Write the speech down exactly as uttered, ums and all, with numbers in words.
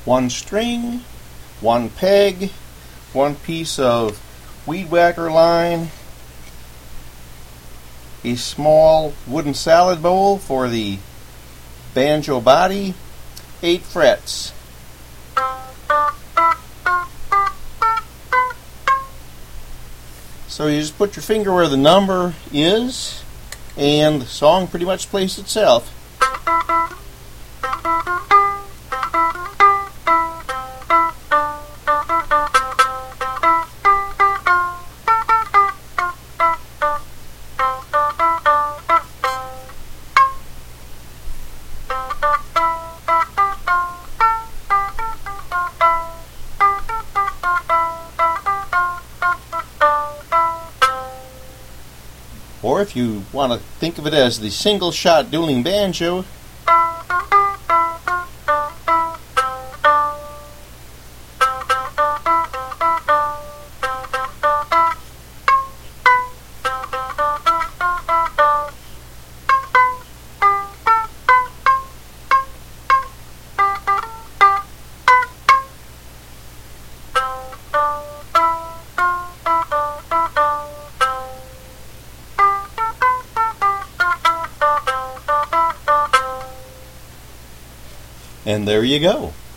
one string, one peg, one piece of weed whacker line, a small wooden salad bowl for the banjo body, eight frets. So you just put your finger where the number is, and the song pretty much plays itself. Or if you want to think of it as the single-shot dueling banjo, and there you go.